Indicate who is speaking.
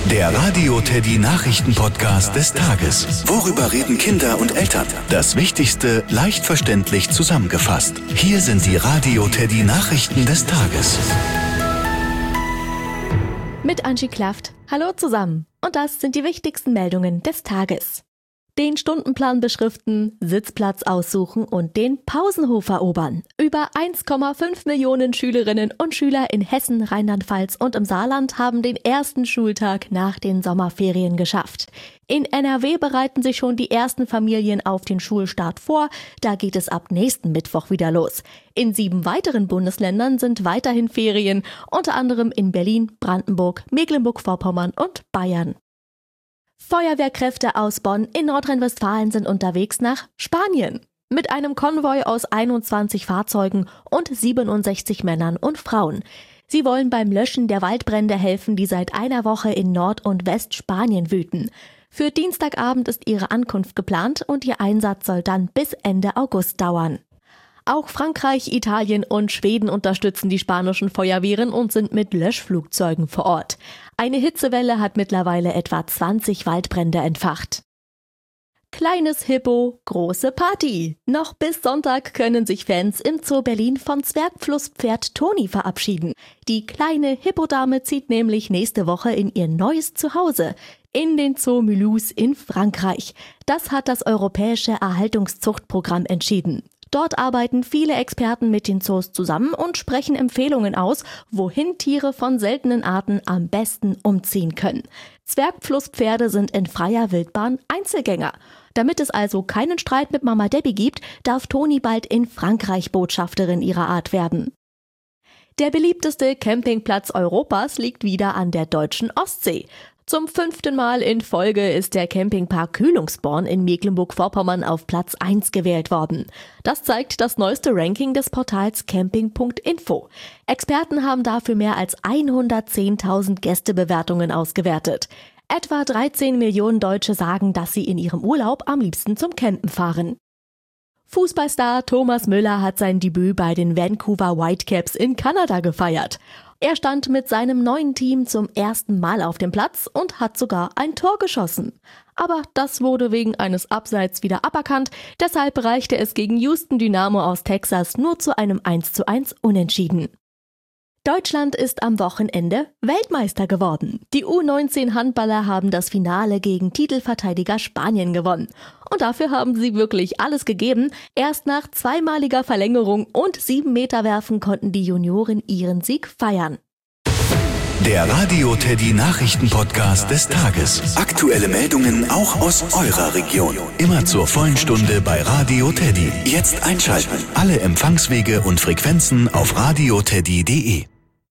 Speaker 1: Der Radio Teddy Nachrichten-Podcast des Tages. Worüber reden Kinder und Eltern? Das Wichtigste leicht verständlich zusammengefasst. Hier sind die Radio Teddy Nachrichten des Tages.
Speaker 2: Mit Angie Klaft. Hallo zusammen. Und das sind die wichtigsten Meldungen des Tages. Den Stundenplan beschriften, Sitzplatz aussuchen und den Pausenhof erobern. Über 1,5 Millionen Schülerinnen und Schüler in Hessen, Rheinland-Pfalz und im Saarland haben den ersten Schultag nach den Sommerferien geschafft. In NRW bereiten sich schon die ersten Familien auf den Schulstart vor. Da geht es ab nächsten Mittwoch wieder los. In 7 weiteren Bundesländern sind weiterhin Ferien, unter anderem in Berlin, Brandenburg, Mecklenburg-Vorpommern und Bayern. Feuerwehrkräfte aus Bonn in Nordrhein-Westfalen sind unterwegs nach Spanien. Mit einem Konvoi aus 21 Fahrzeugen und 67 Männern und Frauen. Sie wollen beim Löschen der Waldbrände helfen, die seit einer Woche in Nord- und Westspanien wüten. Für Dienstagabend ist ihre Ankunft geplant und ihr Einsatz soll dann bis Ende August dauern. Auch Frankreich, Italien und Schweden unterstützen die spanischen Feuerwehren und sind mit Löschflugzeugen vor Ort. Eine Hitzewelle hat mittlerweile etwa 20 Waldbrände entfacht. Kleines Hippo, große Party. Noch bis Sonntag können sich Fans im Zoo Berlin von Zwergflusspferd Toni verabschieden. Die kleine Hippodame zieht nämlich nächste Woche in ihr neues Zuhause, in den Zoo Mulhouse in Frankreich. Das hat das Europäische Erhaltungszuchtprogramm entschieden. Dort arbeiten viele Experten mit den Zoos zusammen und sprechen Empfehlungen aus, wohin Tiere von seltenen Arten am besten umziehen können. Zwergflusspferde sind in freier Wildbahn Einzelgänger. Damit es also keinen Streit mit Mama Debbie gibt, darf Toni bald in Frankreich Botschafterin ihrer Art werden. Der beliebteste Campingplatz Europas liegt wieder an der deutschen Ostsee. Zum 5. Mal in Folge ist der Campingpark Kühlungsborn in Mecklenburg-Vorpommern auf Platz 1 gewählt worden. Das zeigt das neueste Ranking des Portals camping.info. Experten haben dafür mehr als 110.000 Gästebewertungen ausgewertet. Etwa 13 Millionen Deutsche sagen, dass sie in ihrem Urlaub am liebsten zum Campen fahren. Fußballstar Thomas Müller hat sein Debüt bei den Vancouver Whitecaps in Kanada gefeiert. Er stand mit seinem neuen Team zum ersten Mal auf dem Platz und hat sogar ein Tor geschossen. Aber das wurde wegen eines Abseits wieder aberkannt, deshalb reichte es gegen Houston Dynamo aus Texas nur zu einem 1:1 Unentschieden. Deutschland ist am Wochenende Weltmeister geworden. Die U19-Handballer haben das Finale gegen Titelverteidiger Spanien gewonnen. Und dafür haben sie wirklich alles gegeben. Erst nach zweimaliger Verlängerung und 7-Meter-Werfen konnten die Junioren ihren Sieg feiern.
Speaker 1: Der Radio Teddy Nachrichten-Podcast des Tages. Aktuelle Meldungen auch aus eurer Region. Immer zur vollen Stunde bei Radio Teddy. Jetzt einschalten. Alle Empfangswege und Frequenzen auf radioteddy.de.